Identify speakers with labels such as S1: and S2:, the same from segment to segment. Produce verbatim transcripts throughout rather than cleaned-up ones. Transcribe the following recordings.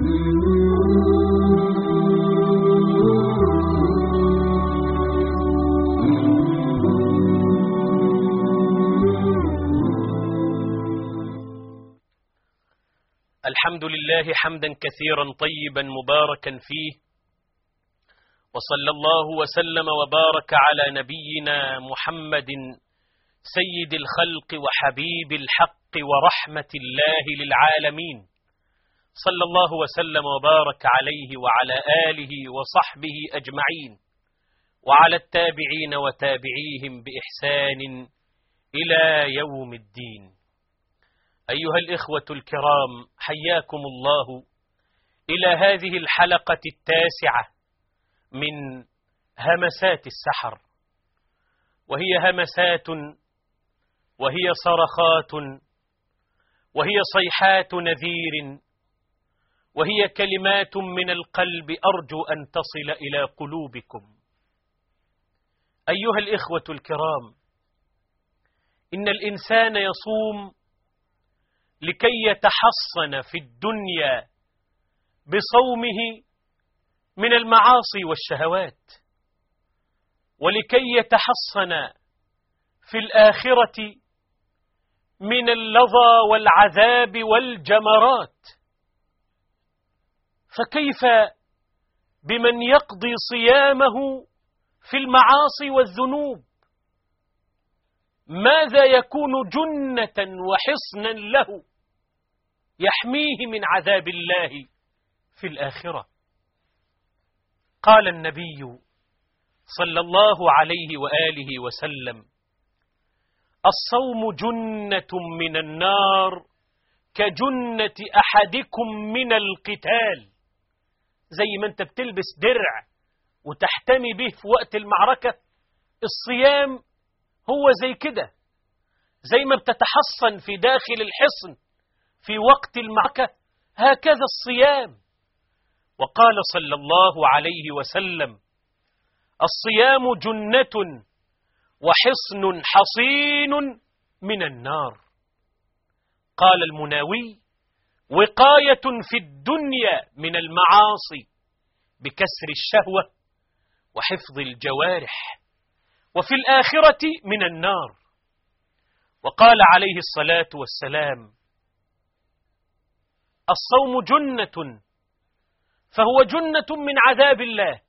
S1: الحمد لله حمدا كثيرا طيبا مباركا فيه، وصلى الله وسلم وبارك على نبينا محمد سيد الخلق وحبيب الحق ورحمة الله للعالمين، صلى الله وسلم وبارك عليه وعلى آله وصحبه أجمعين، وعلى التابعين وتابعيهم بإحسان إلى يوم الدين. أيها الإخوة الكرام، حياكم الله إلى هذه الحلقة التاسعة من همسات السحر، وهي همسات وهي صرخات وهي صيحات نذير وهي كلمات من القلب أرجو أن تصل إلى قلوبكم. أيها الإخوة الكرام، إن الإنسان يصوم لكي يتحصن في الدنيا بصومه من المعاصي والشهوات، ولكي يتحصن في الآخرة من اللظى والعذاب والجمرات. فكيف بمن يقضي صيامه في المعاصي والذنوب؟ ماذا يكون جنة وحصنا له يحميه من عذاب الله في الآخرة؟ قال النبي صلى الله عليه وآله وسلم: الصوم جنة من النار كجنة أحدكم من القتال. زي ما انت بتلبس درع وتحتمي به في وقت المعركة، الصيام هو زي كده، زي ما بتتحصن في داخل الحصن في وقت المعركة، هكذا الصيام. وقال صلى الله عليه وسلم: الصيام جنة وحصن حصين من النار. قال المناوي: وقاية في الدنيا من المعاصي بكسر الشهوة وحفظ الجوارح، وفي الآخرة من النار. وقال عليه الصلاة والسلام: الصوم جنة، فهو جنة من عذاب الله،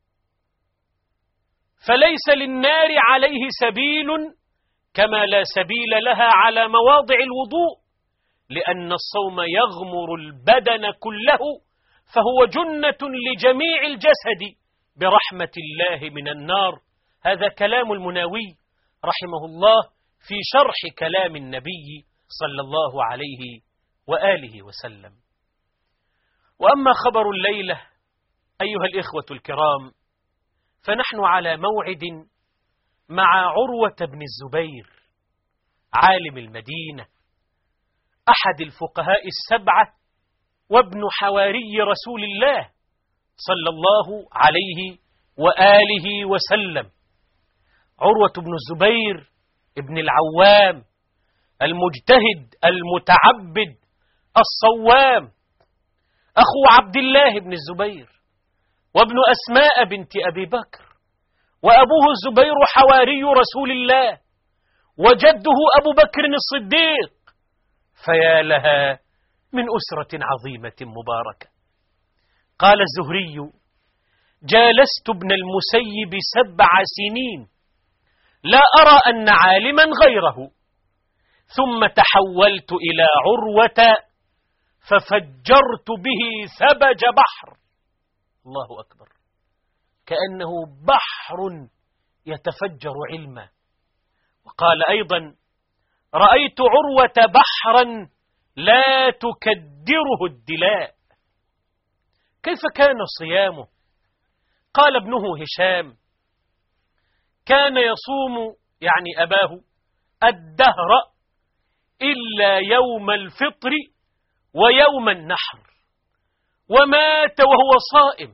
S1: فليس للنار عليه سبيل كما لا سبيل لها على مواضع الوضوء، لأن الصوم يغمر البدن كله، فهو جنة لجميع الجسد برحمة الله من النار. هذا كلام المناوي رحمه الله في شرح كلام النبي صلى الله عليه وآله وسلم. وأما خبر الليلة أيها الإخوة الكرام، فنحن على موعد مع عروة بن الزبير عالم المدينة، أحد الفقهاء السبعة وابن حواري رسول الله صلى الله عليه وآله وسلم. عروة بن الزبير ابن العوام المجتهد المتعبد الصوام، أخو عبد الله بن الزبير وابن أسماء بنت أبي بكر، وأبوه الزبير حواري رسول الله، وجده أبو بكر الصديق. فيا لها من أسرة عظيمة مباركة. قال الزهري: جالست ابن المسيب سبع سنين لا أرى أن عالما غيره، ثم تحولت إلى عروة ففجرت به ثبج بحر. الله أكبر، كأنه بحر يتفجر علما. وقال أيضا: رأيت عروة بحرا لا تكدره الدلاء. كيف كان صيامه؟ قال ابنه هشام: كان يصوم يعني أباه الدهر إلا يوم الفطر ويوم النحر، ومات وهو صائم.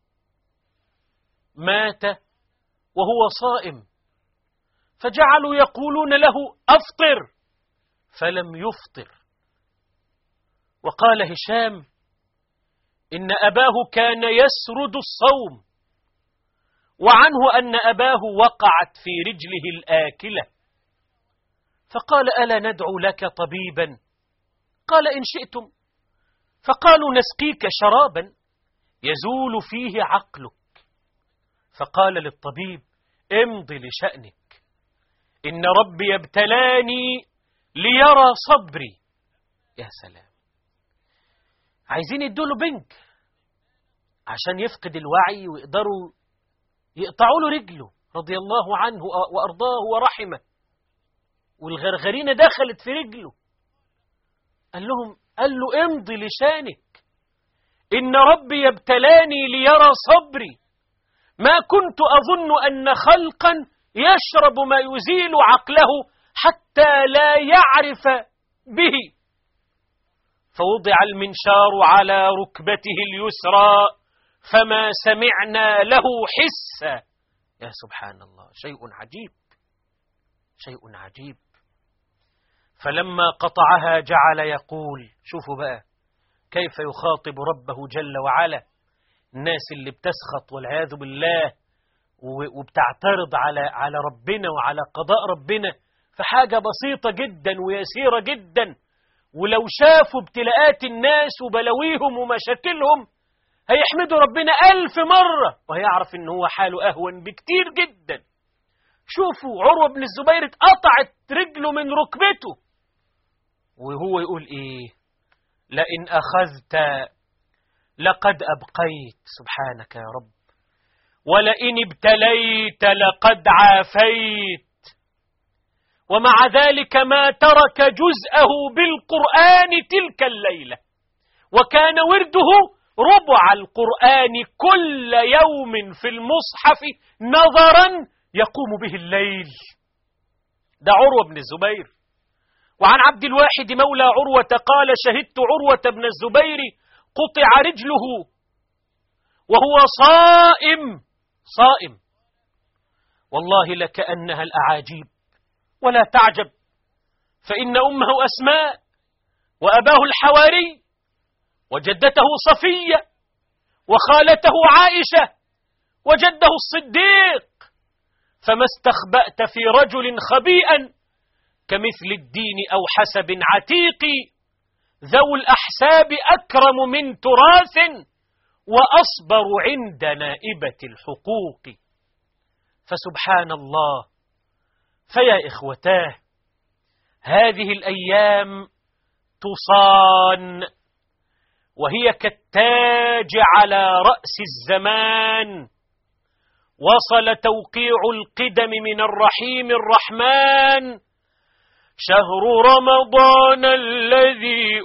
S1: مات وهو صائم، فجعلوا يقولون له: أفطر، فلم يفطر. وقال هشام: إن أباه كان يسرد الصوم، وعنه أن أباه وقعت في رجله الآكلة، فقال: ألا ندعو لك طبيبا؟ قال: إن شئتم. فقالوا: نسقيك شرابا يزول فيه عقلك. فقال للطبيب: امضي لشأنك، إن ربي ابتلاني ليرى صبري. يا سلام، عايزين يدوله بنك عشان يفقد الوعي ويقدروا يقطعوا له رجله، رضي الله عنه وأرضاه ورحمه، والغرغرينة دخلت في رجله. قال لهم قال له: امضي لشانك، إن ربي ابتلاني ليرى صبري، ما كنت أظن أن خلقا يشرب ما يزيل عقله حتى لا يعرف به. فوضع المنشار على ركبته اليسرى فما سمعنا له حسا. يا سبحان الله، شيء عجيب، شيء عجيب. فلما قطعها جعل يقول، شوفوا بقى كيف يخاطب ربه جل وعلا الناس اللي بتسخط والعياذ بالله وبتعترض على على ربنا وعلى قضاء ربنا في حاجة بسيطة جدا ويسيرة جدا، ولو شافوا ابتلاءات الناس وبلويهم ومشاكلهم هيحمدوا ربنا ألف مرة، وهيعرف إن هو حاله أهون بكتير جدا. شوفوا عروة بن الزبير اتقطعت رجله من ركبته، وهو يقول إيه؟ لئن أخذت لقد أبقيت، سبحانك يا رب، ولئن ابتليت لقد عافيت. ومع ذلك ما ترك جزءه بالقرآن تلك الليلة، وكان ورده ربع القرآن كل يوم في المصحف نظرا يقوم به الليل. ده عروة بن الزبير. وعن عبد الواحد مولى عروة قال: شهدت عروة بن الزبير قطع رجله وهو صائم صائم والله لكأنها الأعاجيب. ولا تعجب، فإن أمه أسماء وأباه الحواري وجدته صفية وخالته عائشة وجده الصديق، فما استخبأت في رجل خبيئا كمثل الدين أو حسب عتيق، ذو الأحساب أكرم من تراث وأصبر عند نائبة الحقوق. فسبحان الله، فيا إخوتاه، هذه الأيام تصان وهي كالتاج على رأس الزمان. وصل توقيع القدم من الرحيم الرحمن: شهر رمضان الذي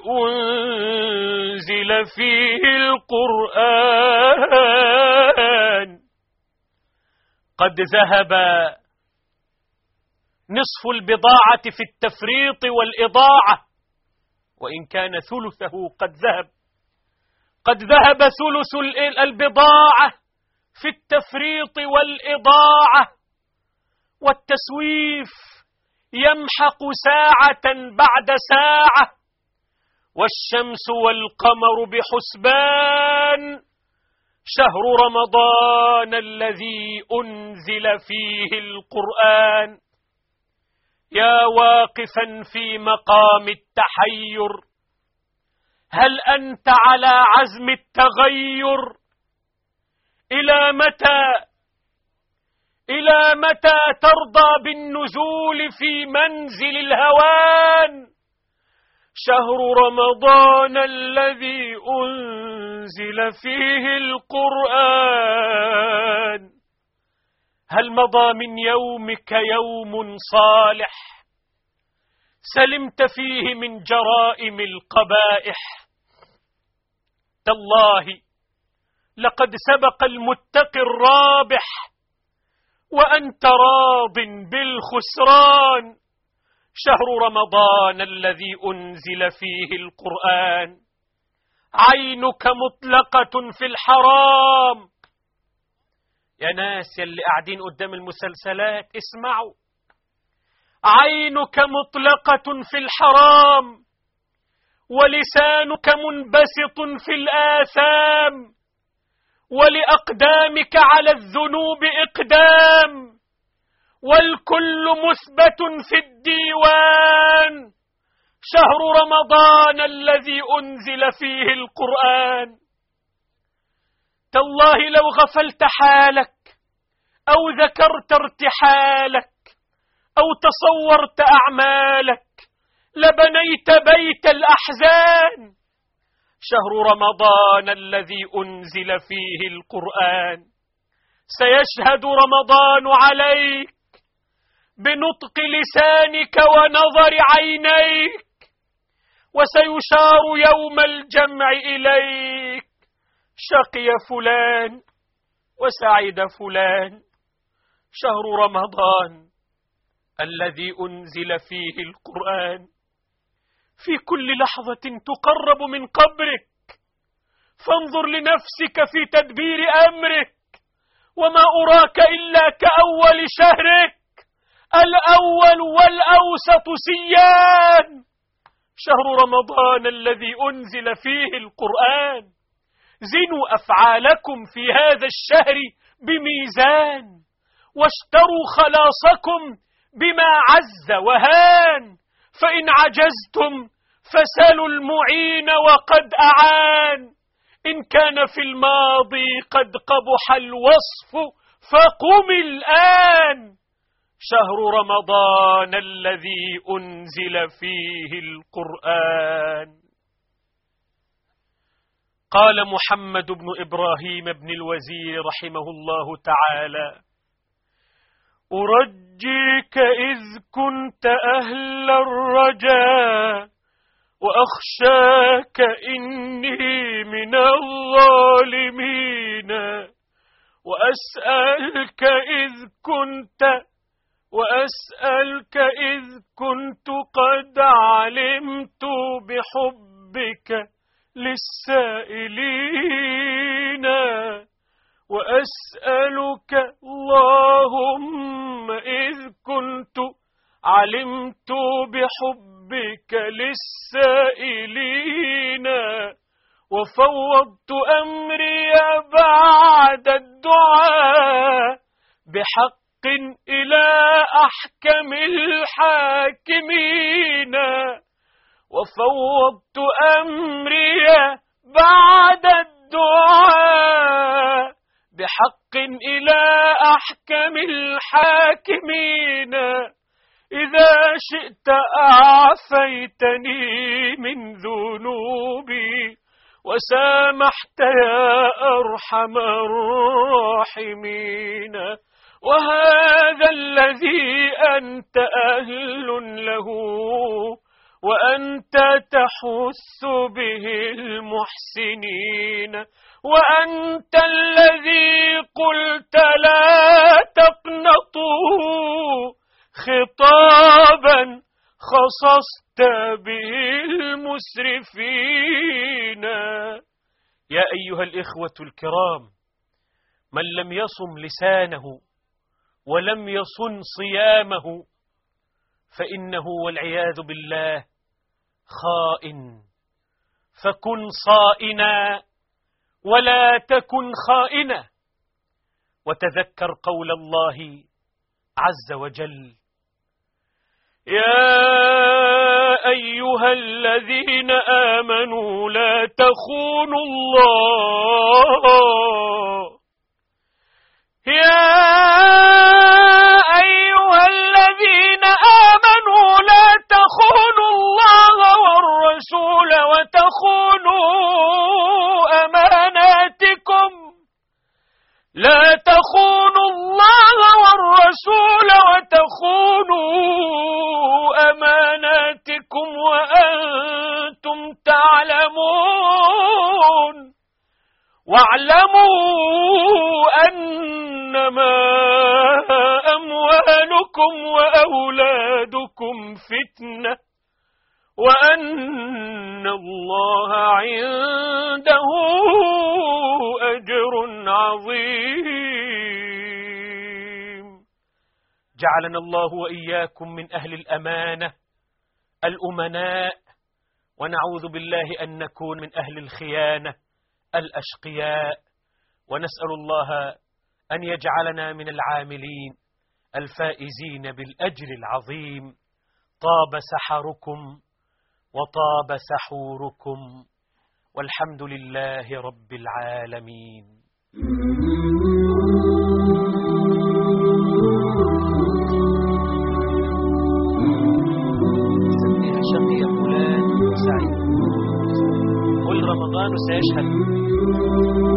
S1: أنزل فيه القرآن قد ذهب نصف البضاعة في التفريط والإضاعة، وإن كان ثلثه قد ذهب قد ذهب ثلث البضاعة في التفريط والإضاعة، والتسويف يمحق ساعة بعد ساعة، والشمس والقمر بحسبان. شهر رمضان الذي أنزل فيه القرآن. يا واقفا في مقام التحير، هل أنت على عزم التغير؟ إلى متى إلى متى ترضى بالنزول في منزل الهوان؟ شهر رمضان الذي أنزل فيه القرآن. هل مضى من يومك يوم صالح سلمت فيه من جرائم القبائح؟ تالله لقد سبق المتقي الرابح وأنت راض بالخسران. شهر رمضان الذي أنزل فيه القرآن. عينك مطلقة في الحرام. يا ناس يلي قاعدين قدام المسلسلات اسمعوا، عينك مطلقة في الحرام، ولسانك منبسط في الآثام، ولأقدامك على الذنوب إقدام، والكل مثبت في الديوان. شهر رمضان الذي أنزل فيه القرآن. تالله لو غفلت حالك أو ذكرت ارتحالك أو تصورت أعمالك لبنيت بيت الأحزان. شهر رمضان الذي أنزل فيه القرآن. سيشهد رمضان عليك بنطق لسانك ونظر عينيك، وسيشار يوم الجمع إليك. شقي فلان وسعد فلان. شهر رمضان الذي أنزل فيه القرآن. في كل لحظة تقرب من قبرك، فانظر لنفسك في تدبير أمرك. وما أراك إلا كأول شهرك، الأول والأوسط سيان. شهر رمضان الذي أنزل فيه القرآن. زنوا أفعالكم في هذا الشهر بميزان، واشتروا خلاصكم بما عز وهان. فإن عجزتم فسلوا المعين وقد أعان. إن كان في الماضي قد قبح الوصف فقم الآن. شهر رمضان الذي أنزل فيه القرآن. قال محمد بن إبراهيم بن الوزير رحمه الله تعالى: أرجيك إذ كنت أهل الرجاء، وأخشاك إني من الظالمين، وأسألك إذ كنت وأسألك إذ كنت قد علمت بحبك للسائلين، وأسألك اللهم إذ كنت علمت بحبك للسائلين، وفوضت أمري بعد الدعاء بحق إلى أحكم الحاكمين، وفوضت أمري بعد الدعاء بحق إلى أحكم الحاكمين. إذا شئت أعفيتني من ذنوبي وسامحت يا أرحم الراحمين. وهذا الذي أنت أهل له، وأنت تحث به المحسنين، وأنت الذي قلت لا تقنطوا، خطابا خصصت به المسرفين. يا أيها الإخوة الكرام، من لم يصم لسانه ولم يصن صيامه فإنه والعياذ بالله خائن. فكن صائنا ولا تكن خائنا. وتذكر قول الله عز وجل: يا أيها الذين آمنوا لا تخونوا الله. يا أيها الذين آمنوا لا تخونوا الله والرسول وتخونوا أماناتكم. لا تخونوا الله والرسول وتخونوا أماناتكم وأنتم تعلمون. واعلموا أنما أموالكم وأولادكم فتنة، وأن الله عنده أجر عظيم. جعلنا الله وإياكم من أهل الأمانة الأمناء ونعوذ بالله أن نكون من أهل الخيانة الأشقياء، ونسأل الله أن يجعلنا من العاملين الفائزين بالأجر العظيم. طاب سحركم وطاب سحوركم، والحمد لله رب العالمين. سميها شقي فلان سعيد، كل رمضان سيشهد